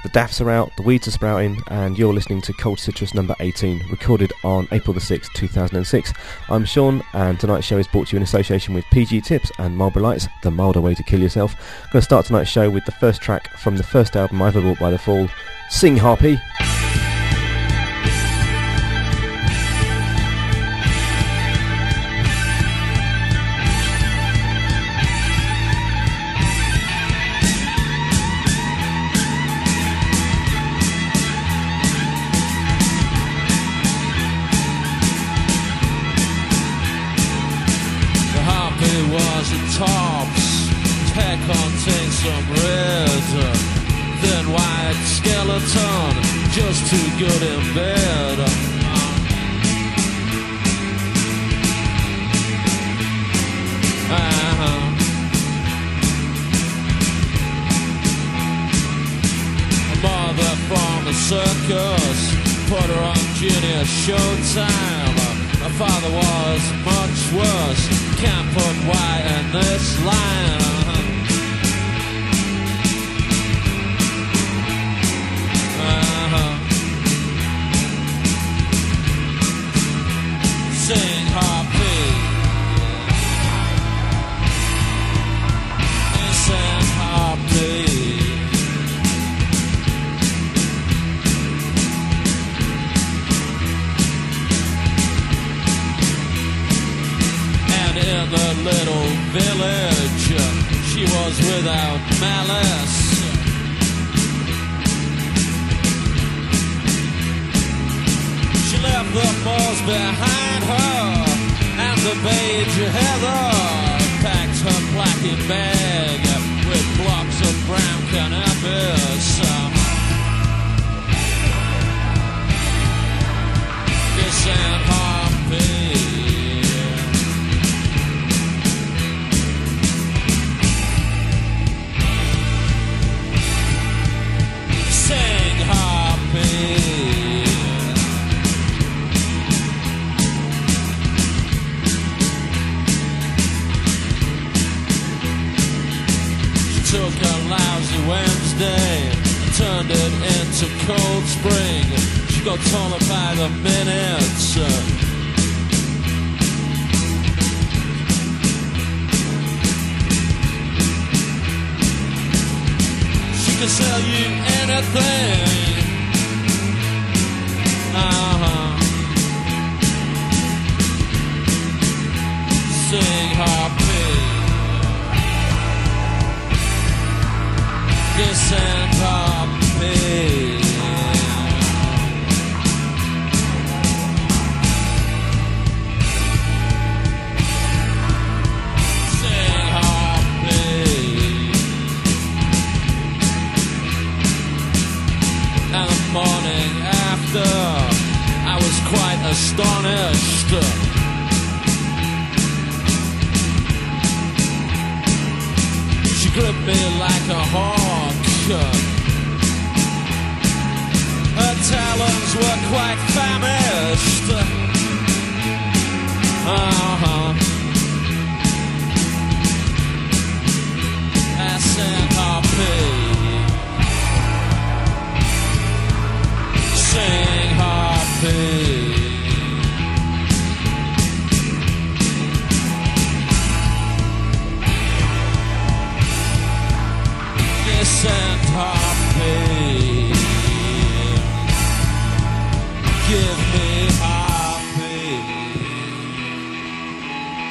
The daffs are out, the weeds are sprouting, and you're listening to Cold Citrus number 18, recorded on April the 6th, 2006. I'm Sean, and tonight's show is brought to you in association with PG Tips and Marlboro Lights, the milder way to kill yourself. I'm going to start tonight's show with the first track from the first album I ever bought by The Fall, Sing Harpy. Tops, head contains some red, then white skeleton, just too good in bed. A mother from the circus put her on Junior Showtime. My father was much worse. Can't put Y in this line. Sing Harpy. Sing Harpy. In the little village, she was without malice. She left the moors behind her, and the beige heather packed her blackened bag with blocks of brown cannabis. Yes, and Harpy. Took a lousy Wednesday and turned it into Cold Spring. She got taller by the minutes. She can sell you anything. Sing Harpy. Yes, and Harpy. Sing Harpy. And the morning after, I was quite astonished. She gripped me like a hawk. Her talons were quite famished. I sang Harpy. Sing Harpy. And Harpy, give me Harpy.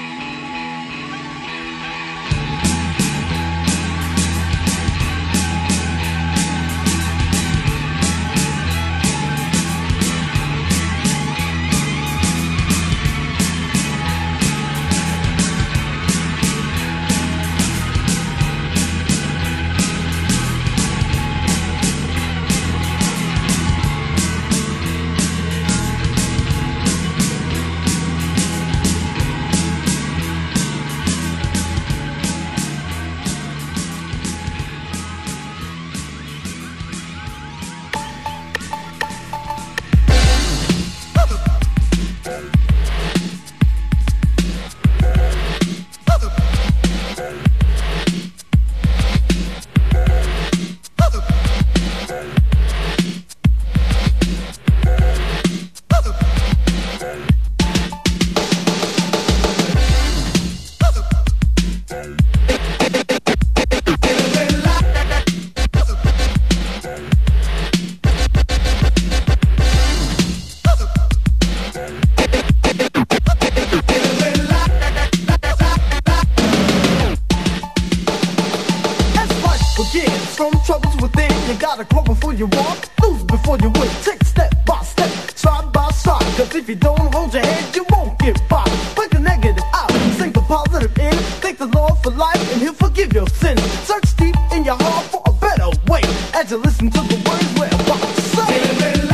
gotta crawl before you walk, lose before you win. Take step by step, side by side. Cause if you don't hold your head, you won't get by. Break the negative out, sing the positive in. Thank the Lord for life and He'll forgive your sins. Search deep in your heart for a better way as you listen to the words we're about to say.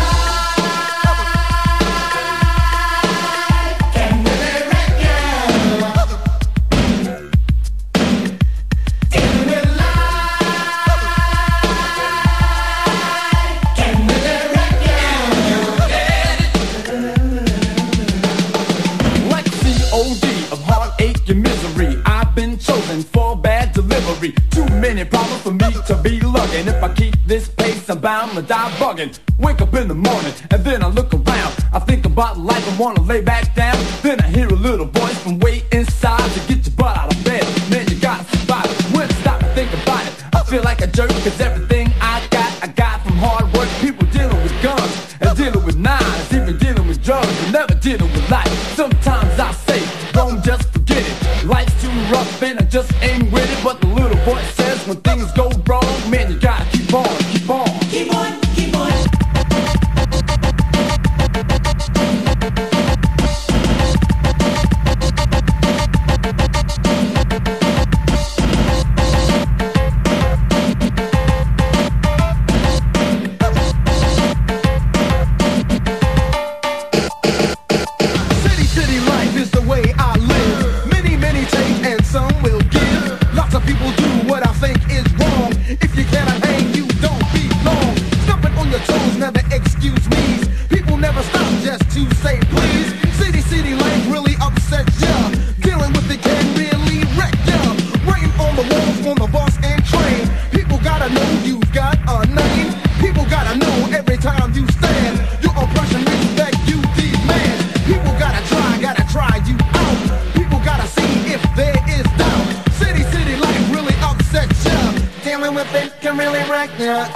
For bad delivery, too many problems for me to be lugging. If I keep this pace, I'm bound to die bugging. Wake up in the morning and then I look around. I think about life and wanna lay back down. Then I hear a little voice from way inside to get your butt out of bed. Man, you gotta survive it. When I stop and think about it, I feel like a jerk. Cause everything I got from hard work. People dealing with guns and dealing with knives, even dealing with drugs and never dealing with life. Sometimes I say, don't just forget it. Life's too rough and I just ain't with it. But the little voice says when things go wrong, man, you gotta keep on, keep on. Keep on, keep on. City life is the way I live. Many take and some will give. Lots of people do what I think is wrong. If you cannot hang, you don't belong. Stumping on your toes, never excuse me. People never stop just to say please. City life really upsets ya. Dealing with it can really wreck ya. Writing on the walls, on the bus and train. People gotta know you've got a name. People gotta know every time you stand. Your oppression respect you demand. People gotta try you out. People gotta see if there is doubt. City life really upsets ya. Dealing with it can really wreck ya.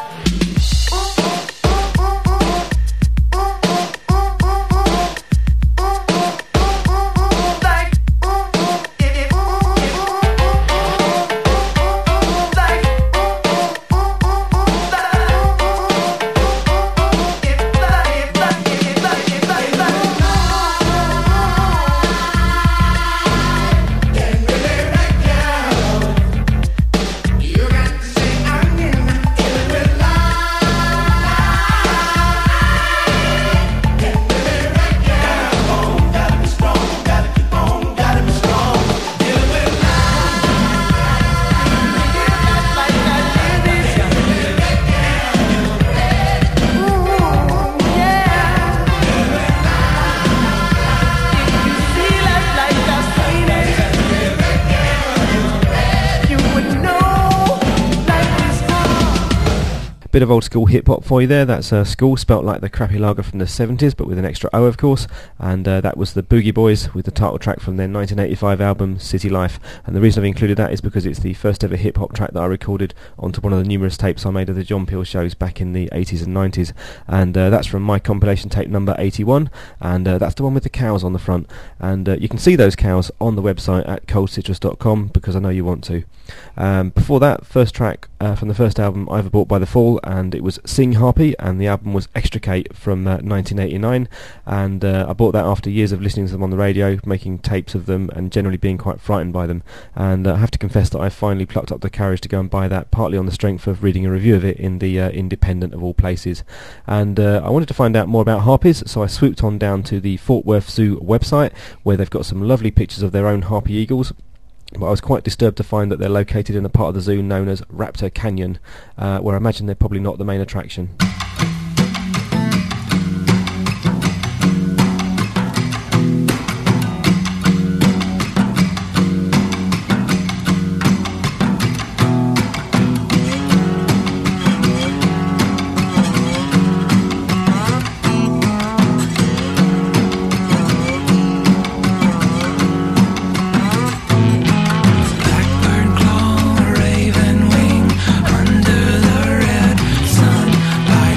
Bit of old school hip hop for you there. That's School, spelt like the crappy lager from the 70s, but with an extra O, of course. And that was the Boogie Boys with the title track from their 1985 album City Life. And the reason I've included that is because it's the first ever hip hop track that I recorded onto one of the numerous tapes I made of the John Peel shows back in the 80s and 90s. And that's from my compilation tape number 81. And that's the one with the cows on the front. And you can see those cows on the website at coldcitrus.com because I know you want to. Before that, first track from the first album I've Bought by the Fall, and it was Sing Harpy, and the album was Extricate from 1989, and I bought that after years of listening to them on the radio, making tapes of them and generally being quite frightened by them. And I have to confess that I finally plucked up the courage to go and buy that, partly on the strength of reading a review of it in the Independent of all places. And I wanted to find out more about harpies, so I swooped on down to the Fort Worth Zoo website, where they've got some lovely pictures of their own harpy eagles. But I was quite disturbed to find that they're located in a part of the zoo known as Raptor Canyon, where I imagine they're probably not the main attraction. Blackbird claw, raven wing, under the red sun.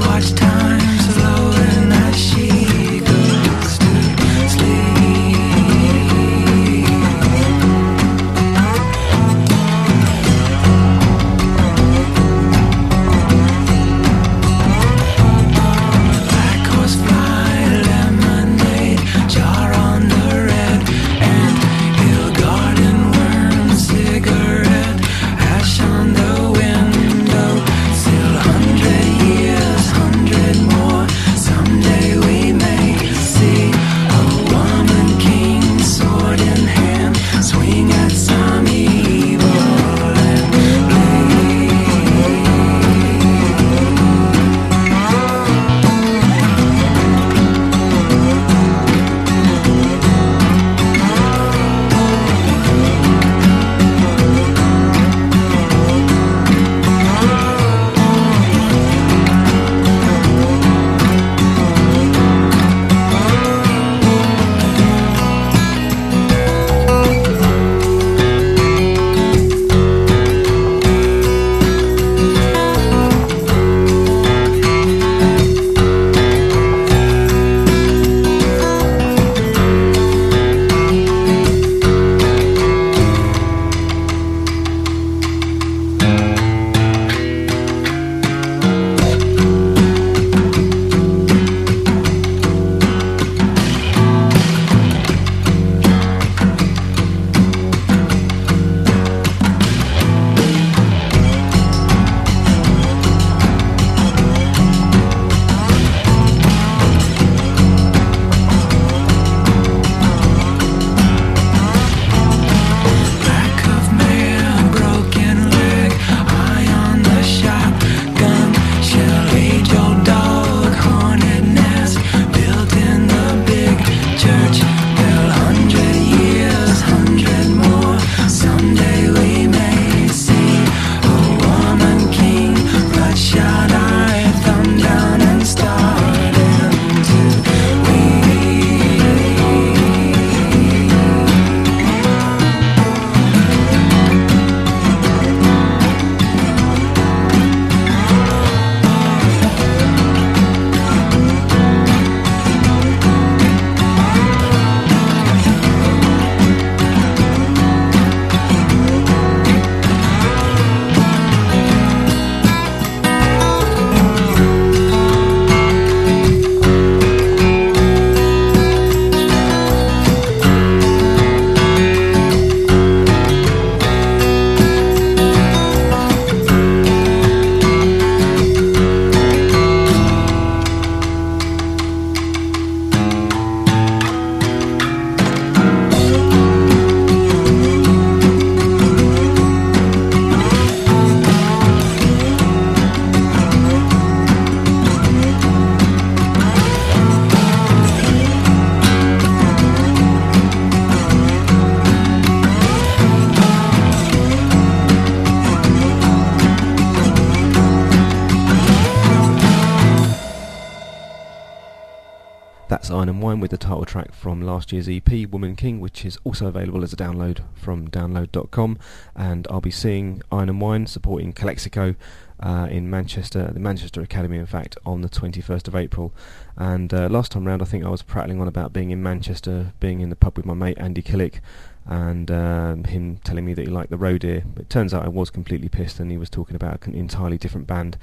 That's Iron and Wine with the title track from last year's EP, Woman King, which is also available as a download from download.com. And I'll be seeing Iron and Wine supporting Calexico in Manchester, the Manchester Academy in fact, on the 21st of April. And last time round I think I was prattling on about being in Manchester, being in the pub with my mate Andy Killick, and him telling me that he liked the Road Ear. It turns out I was completely pissed and he was talking about an entirely different band.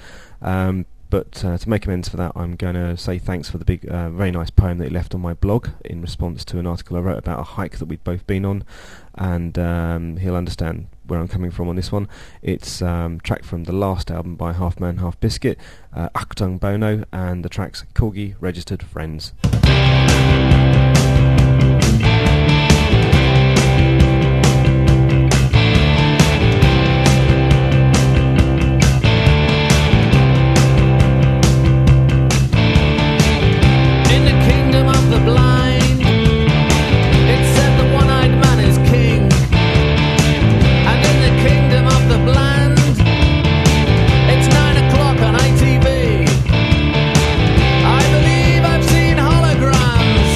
But to make amends for that, I'm going to say thanks for the big, very nice poem that he left on my blog in response to an article I wrote about a hike that we'd both been on, and he'll understand where I'm coming from on this one. It's a track from the last album by Half Man Half Biscuit, Achtung Bono, and the track's Corgi Registered Friends. I believe I've seen holograms.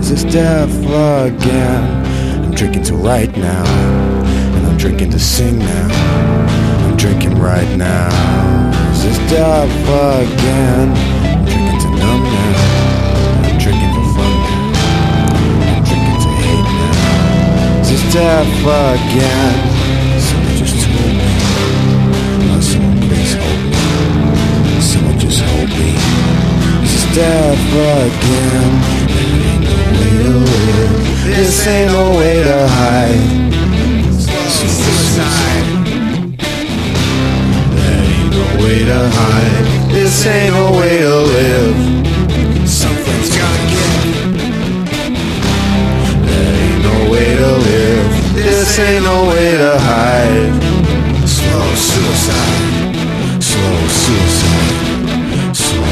Is this death again? I'm drinking to right now, and I'm drinking to sing now. I'm drinking right now. Is this death again? I'm drinking to numb now. I'm drinking for fun now. I'm drinking to hate now. Is this death again? Someone just told me. Oh, someone please hold me. Someone just hold me. Is this death again? There ain't no way to live. This ain't no way to hide. Suicide. There ain't no way to hide. This ain't no way to live. Something's gotta give. There ain't no way to live. This ain't no way to hide. Slow suicide. Slow suicide. Slow.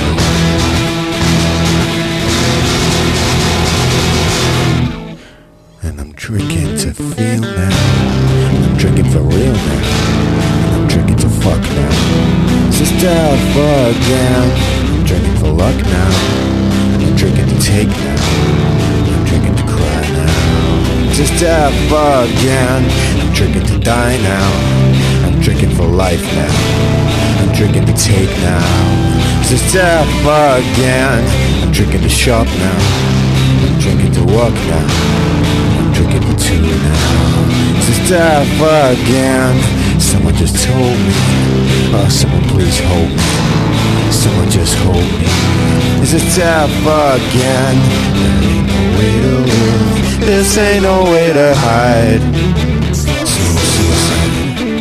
And I'm drinking to feel now. I'm drinking for real now. And I'm drinking to fuck now. Is this death again? I'm drinking for luck now. I'm drinking to take now. I'm drinking to cry now. Is this death again? I'm drinking to die now. I'm drinking for life now. I'm drinking to take now. Is this death again? I'm drinking to shop now. I'm drinking to walk now. I'm drinking for two now. Is this death again? Someone just told me. Oh, someone please hold me. Someone just hold me. Is this death again? There ain't no way to live. This ain't no way to hide. Slow suicide.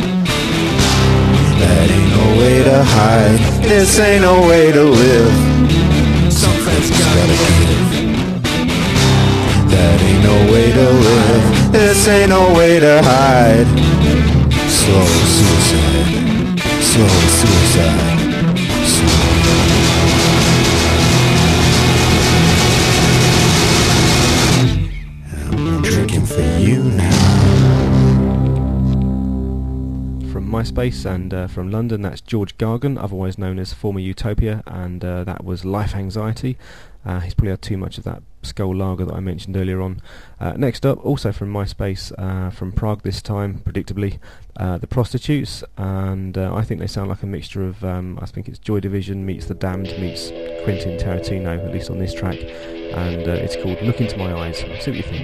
That ain't no way to hide. This ain't no way to live. Something's gotta give. That ain't no way to live. This ain't no way to hide. Slow suicide. Slow suicide. Slow. I'm drinking for you now. From MySpace and from London, that's George Gargan, otherwise known as Former Utopia, and that was Life Anxiety. He's probably had too much of that Skull Lager that I mentioned earlier on. Next up, also from MySpace, from Prague this time, predictably, The Prostitutes, and I think they sound like a mixture of, I think it's Joy Division meets The Damned meets Quentin Tarantino, at least on this track, and it's called Look Into My Eyes. See what you think.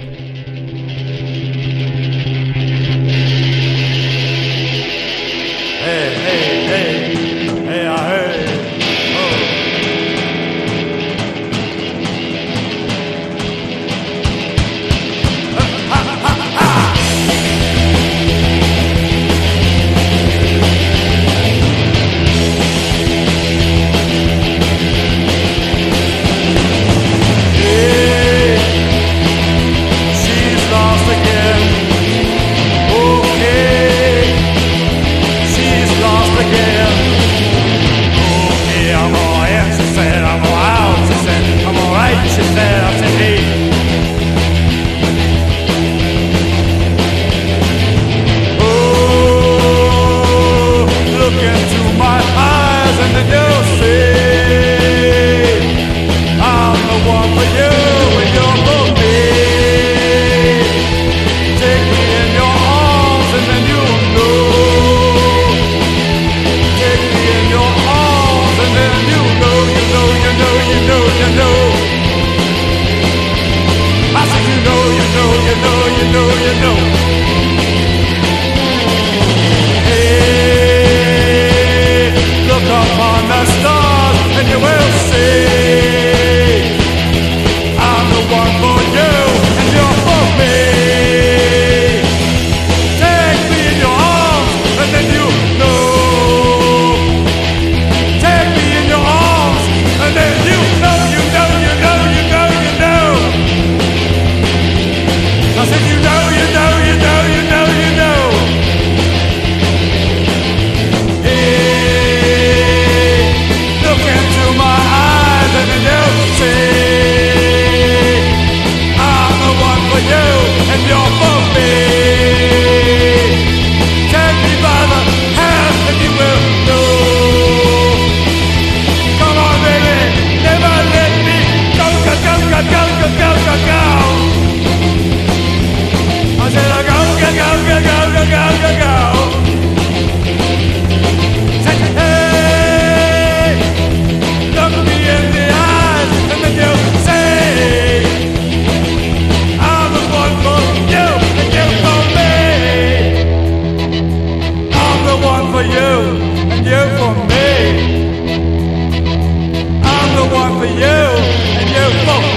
Hey, hey, hey, hey, I heard. Again.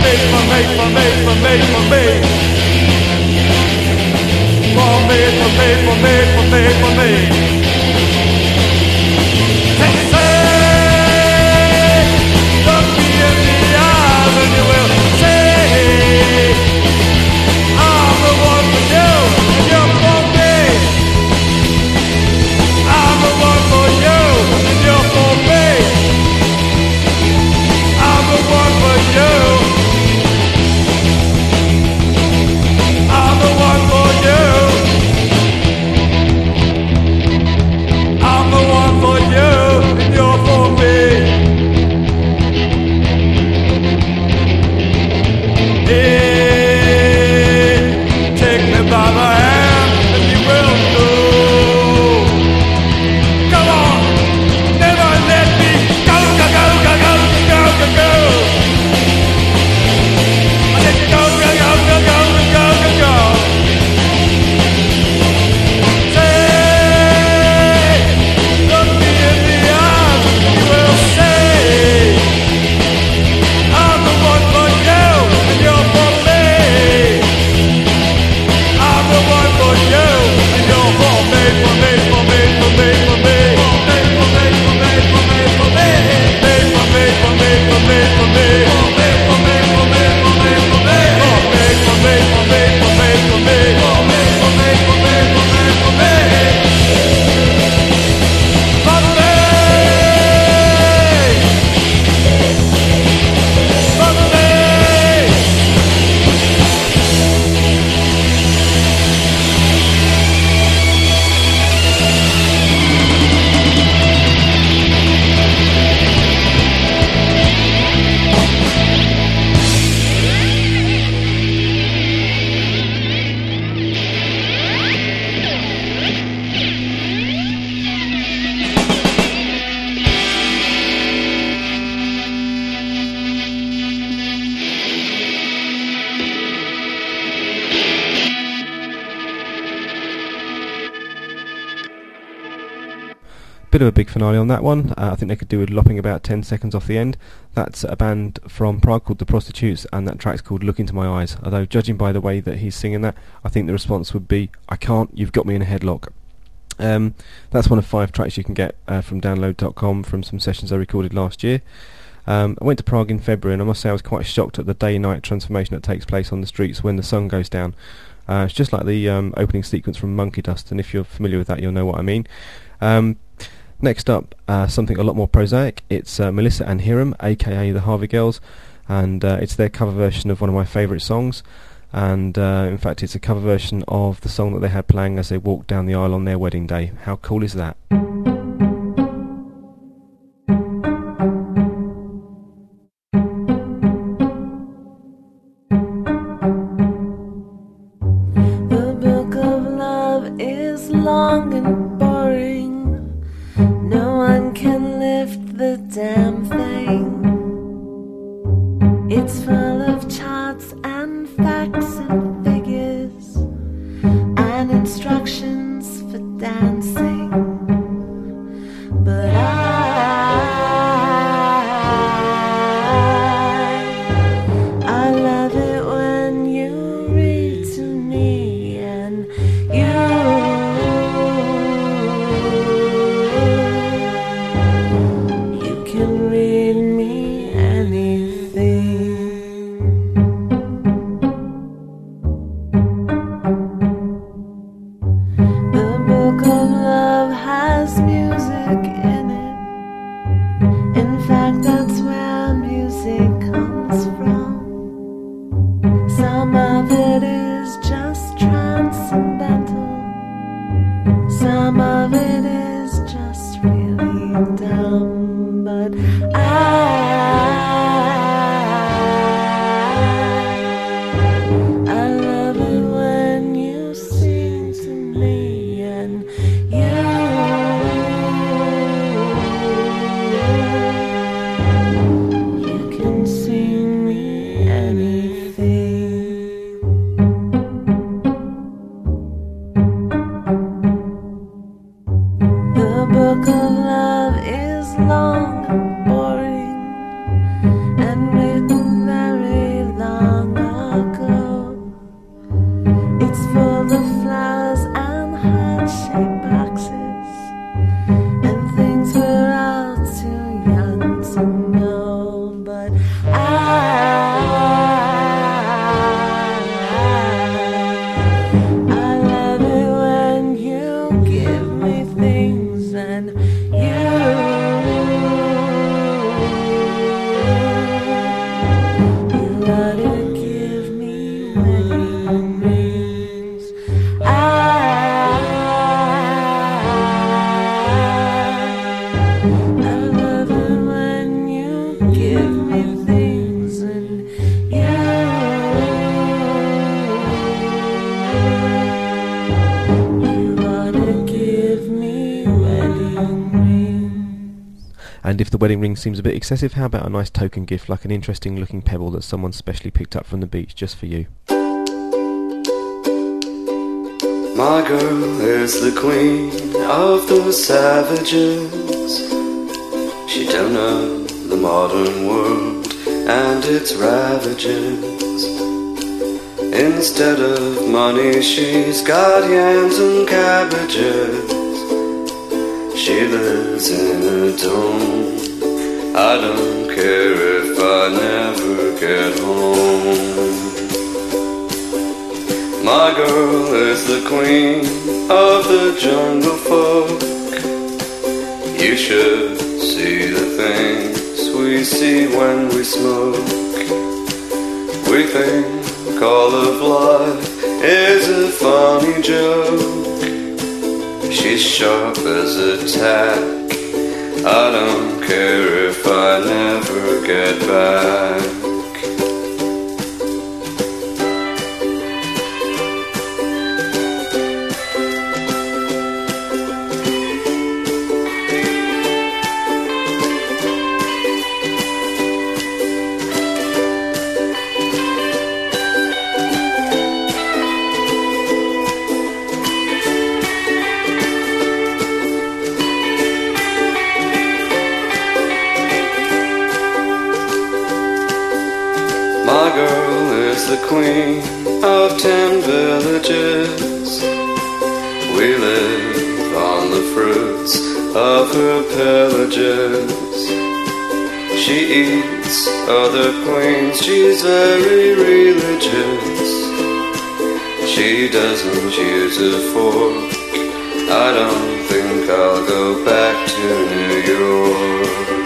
Bit of a big finale on that one. I think they could do with lopping about 10 seconds off the end. That's a band from Prague called The Prostitutes, and that track's called Look Into My Eyes. Although, judging by the way that he's singing that, I think the response would be, I can't, you've got me in a headlock. That's one of 5 tracks you can get from download.com from some sessions I recorded last year. I went to Prague in February, and I must say I was quite shocked at the day-night transformation that takes place on the streets when the sun goes down. It's just like the opening sequence from Monkey Dust, and if you're familiar with that, you'll know what I mean. Next up, something a lot more prosaic. It's Melissa and Hiram, aka the Harvey Girls, and it's their cover version of one of my favourite songs. And in fact, it's a cover version of the song that they had playing as they walked down the aisle on their wedding day. How cool is that? The book of love is long and boring. No one can lift the damn thing. It's full of charts and facts and figures and instructions for dancing. But I love it when you read to me and you can read me anything. The book of love has music in it. In fact, that's where music comes from. Some of it is just transcendental. Some of it is just really dumb. But I love it when you sing to me and you know, but I love it when you give me things and you gotta give me wedding rings. I love it when you give me things and you gotta give me wedding rings. And if the wedding ring seems a bit excessive, how about a nice token gift like an interesting looking pebble that someone specially picked up from the beach just for you? My girl is the queen of the savages. She don't know the modern world and its ravages. Instead of money she's got yams and cabbages. She lives in a dome. I don't care if I never get home. My girl is the queen of the jungle folk. You should see the things we see when we smoke. We think all of life is a funny joke. She's sharp as a tack. I don't care if I never get back. My girl is the queen of 10 villages. We live on the fruits of her pillages. She eats other queens, she's very religious. She doesn't use a fork. I don't think I'll go back to New York.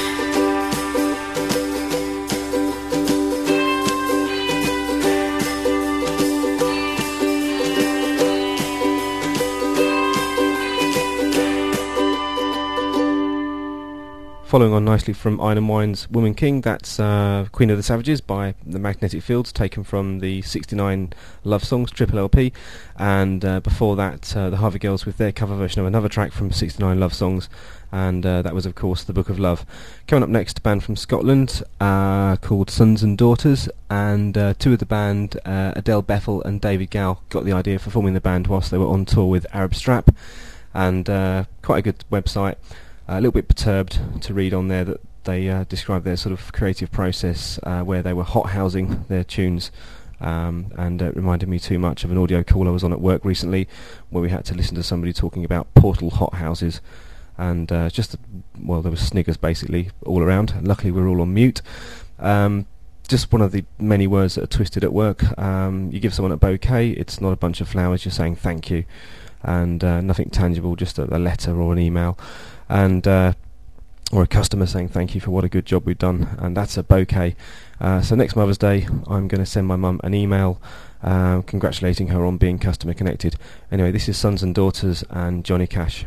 Following on nicely from Iron and Wine's Woman King, that's Queen of the Savages by the Magnetic Fields, taken from the 69 Love Songs Triple LP, and before that the Harvey Girls with their cover version of another track from 69 Love Songs, and that was of course The Book of Love. Coming up next, a band from Scotland called Sons and Daughters, and two of the band, Adele Bethel and David Gow, got the idea for forming the band whilst they were on tour with Arab Strap, and quite a good website. A little bit perturbed to read on there that they described their sort of creative process where they were hot-housing their tunes, and it reminded me too much of an audio call I was on at work recently where we had to listen to somebody talking about portal hothouses, and there were sniggers basically all around. Luckily we're all on mute. Just one of the many words that are twisted at work. You give someone a bouquet, it's not a bunch of flowers, you're saying thank you, and nothing tangible, just a letter or an email, and or a customer saying thank you for what a good job we've done, and that's a bouquet. So next Mother's Day I'm going to send my mum an email congratulating her on being customer connected. Anyway, this is Sons and Daughters and Johnny Cash.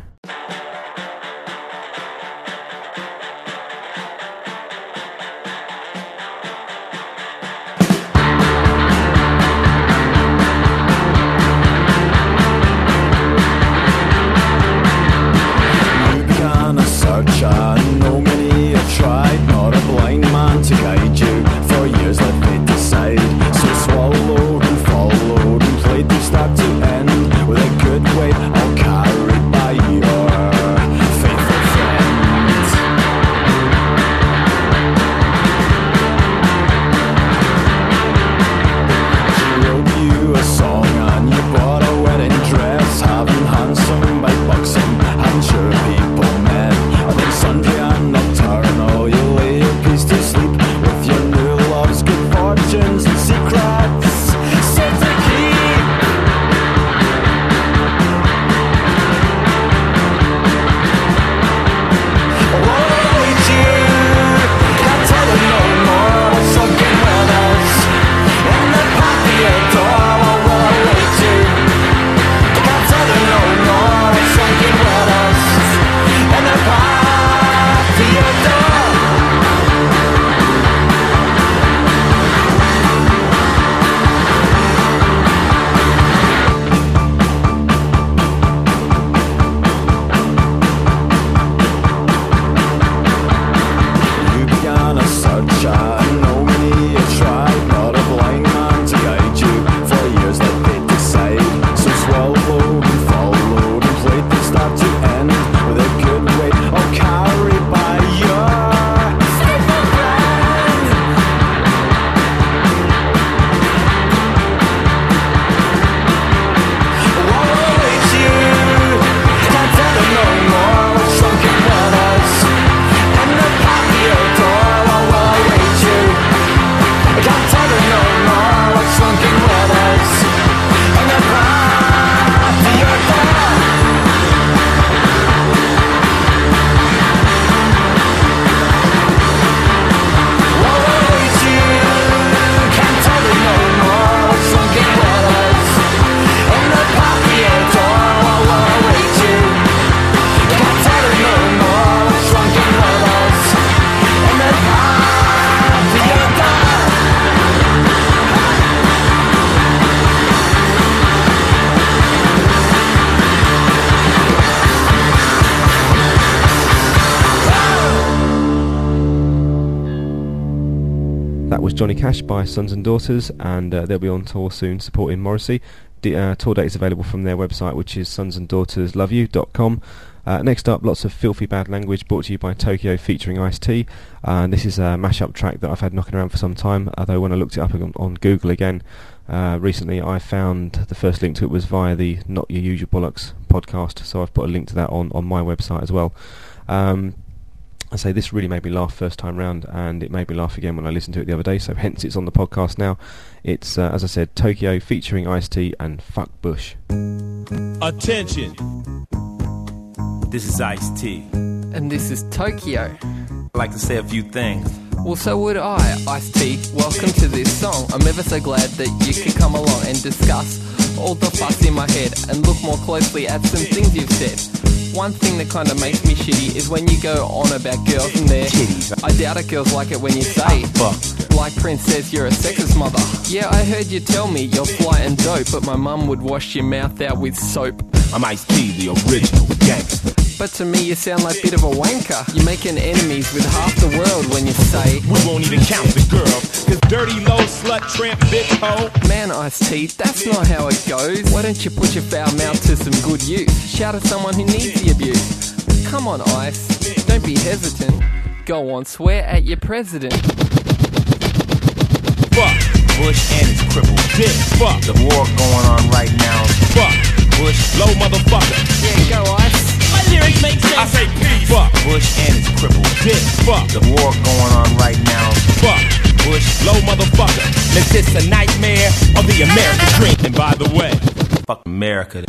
I know many have tried, not a blind man to guide you. For years I've made decide, so swallowed and followed and played from start to end with a good weight all carried by your That was Johnny Cash by Sons and Daughters, and they'll be on tour soon supporting Morrissey. The tour date is available from their website, which is sonsanddaughtersloveyou.com. Next up, lots of Filthy Bad Language, brought to you by Tokyo featuring Ice-T. This is a mashup track that I've had knocking around for some time, although when I looked it up on Google again recently, I found the first link to it was via the Not Your Usual Bollocks podcast, so I've put a link to that on my website as well. I say this really made me laugh first time round, and it made me laugh again when I listened to it the other day, so hence it's on the podcast now. It's, as I said, Tokyo featuring Ice-T and Fuck Bush. Attention! This is Ice-T. And this is Tokyo. I'd like to say a few things. Well, so would I, Ice-T. Welcome to this song. I'm ever so glad that you could come along and discuss all the fuss in my head and look more closely at some things you've said. One thing that kind of makes me shitty is when you go on about girls and their titties. I doubt it girls like it when you say, like Prince says you're a sexist mother. Yeah, I heard you tell me you're fly and dope, but my mum would wash your mouth out with soap. I'm Ice-T, the original gangster. But to me you sound like a bit of a wanker. You're making enemies with half the world when you say we won't even count the girls, cause dirty, low, slut, tramp, bitch, hoe. Man, Ice-T, that's not how it goes. Why don't you put your foul mouth to some good use? Shout at someone who needs the abuse. Come on, Ice, don't be hesitant. Go on, swear at your president. Fuck Bush and his crippled dick. Fuck the war going on right now. Fuck Bush, low motherfucker. Yeah, go Ice. My lyrics make sense. I say peace. Fuck Bush and his crippled dick. Fuck the war going on right now. Fuck Bush, low motherfucker. Is this a nightmare or the American dream? And by the way, fuck America.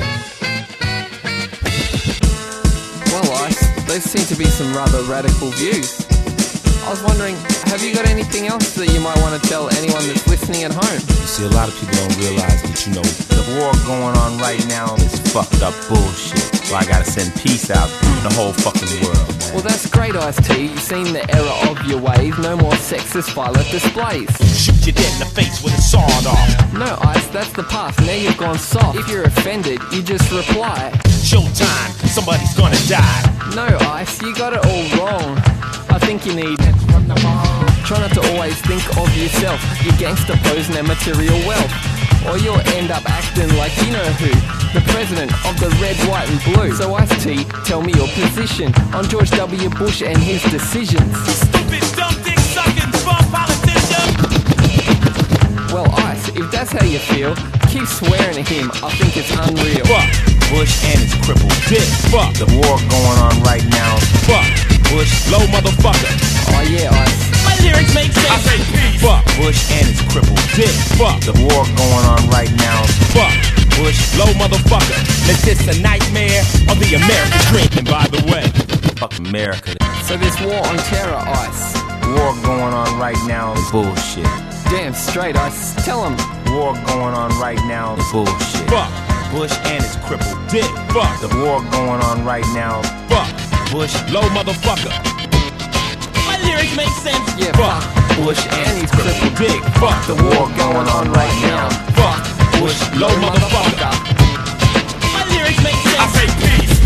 Well, Ice, those seem to be some rather radical views. I was wondering, have you got anything else that you might want to tell anyone that's listening at home? You see, a lot of people don't realize that, the war going on right now is fucked up bullshit. So I gotta send peace out to the whole fucking world, man. Well, that's great, Ice-T. You've seen the error of your ways. No more sexist, violent displays. Shoot you dead in the face with a sawed off. No, Ice, that's the past. Now you've gone soft. If you're offended, you just reply. Showtime, somebody's gonna die. No, Ice, you got it all wrong. I think you need try not to always think of yourself, your gangster pose and material wealth, or you'll end up acting like you know who, the president of the red, white and blue. So Ice-T, tell me your position on George W. Bush and his decisions. Stupid, dumb, dick sucking, bum politician. Well, Ice, if that's how you feel, keep swearing at him. I think it's unreal. Fuck Bush and his crippled dick. Fuck the war going on right now. Fuck Bush, low motherfucker. Oh yeah, Ice. My lyrics make sense. I say peace. Fuck Bush and his crippled dick. Fuck the war going on right now. Fuck Bush, low motherfucker. Is this a nightmare or the American dream? And by the way, fuck America. So this war on terror, Ice. War going on right now is bullshit. Damn straight, Ice. Tell him. War going on right now is bullshit. Fuck Bush and his crippled dick. Fuck the war going on right now. Fuck Bush, low motherfucker. My lyrics make sense. Yeah, fuck Bush and his crippled dick. Fuck the war going on right now. Fuck Bush, low motherfucker. My lyrics make sense. I say peace.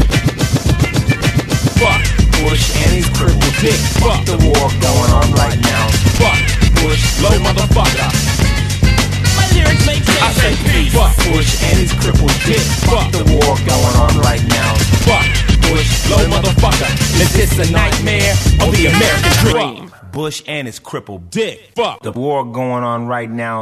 Fuck Bush and his crippled dick. Fuck the war going on right now. Fuck Bush, low motherfucker. My lyrics make sense. I say peace. Fuck Bush and his crippled dick. Fuck the war going on right now. Fuck Bush, low motherfucker. Is this a nightmare or the American dream? Bush and his crippled dick. Fuck the war going on right now.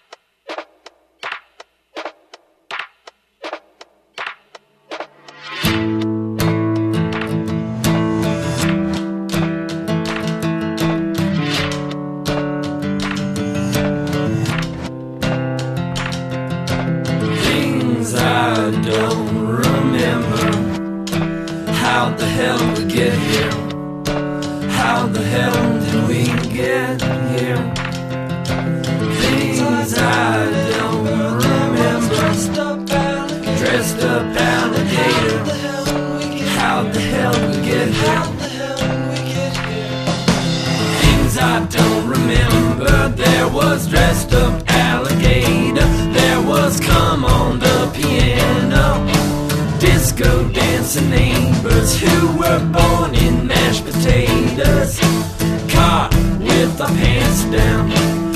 Things I don't remember. How the hell we get here? How the hell did we get here? Things I don't remember. Dressed up alligator. How the hell we get here? Things I don't remember. There was dressed up alligator. There was come on the piano. Disco dancing neighbors who were born in mashed potatoes. Caught with our pants down.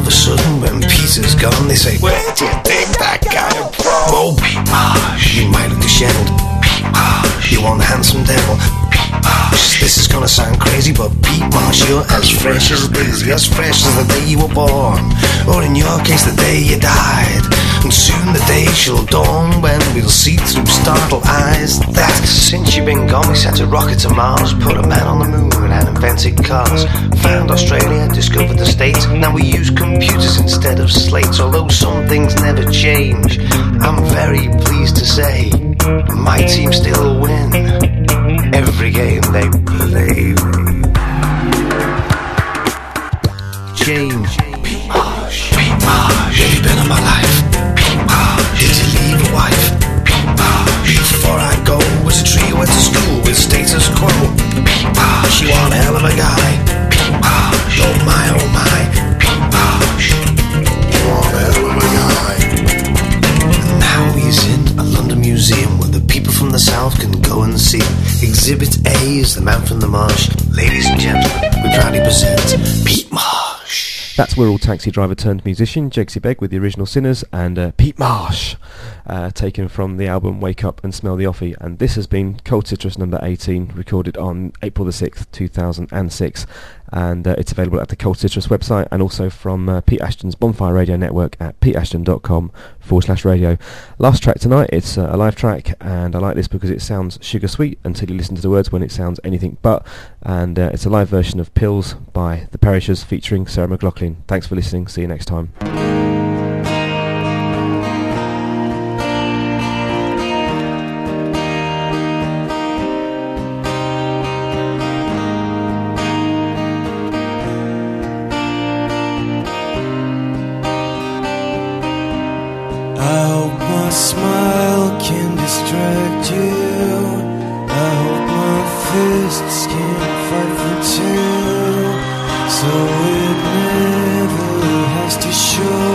of a sudden, when Peter's gone, they say, where do you think that guy from? Oh, Pete Marsh. You might look dishevelled. Pete Marsh. You want handsome devil. Pete Marsh. This is gonna sound crazy, but Pete Marsh, you're as fresh as a daisy, as fresh as the day you were born, or in your case, the day you died. And soon the day shall dawn when we'll see through startled eyes that since you've been gone, we sent a rocket to Mars, put a man on the moon and invented cars, found Australia, discovered the States. Now we use computers instead of slates. Although some things never change, I'm very pleased to say my team still win every game they play. Change. Pete Marsh. Pete Marsh. Have you been in my life? Pete Marsh. Did you leave a wife? Pete Marsh. Before I go, was a tree who went to school with status quo. Pete Marsh. You are a hell of a guy. Pete Marsh. Oh my, Pete Marsh. You are a hell of a guy. And now he's in a London museum where the people from the south can go and see. Exhibit A is the man from the marsh. Ladies and gentlemen, we proudly present Pete Marsh. That's We're All Taxi Driver turned musician, Jegsy Begg with the original Sinners, and Pete Marsh, taken from the album Wake Up and Smell the Offie. And this has been Cold Citrus number 18, recorded on April the 6th, 2006. And it's available at the Cold Citrus website and also from Pete Ashton's Bonfire Radio Network at peteashton.com/radio. Last track tonight, it's a live track, and I like this because it sounds sugar sweet until you listen to the words when it sounds anything but. And it's a live version of Pills by The Perishers featuring Sarah McLachlan. Thanks for listening. See you next time. I hope my smile can distract you. I hope my fists can fight for two, so it never has to show.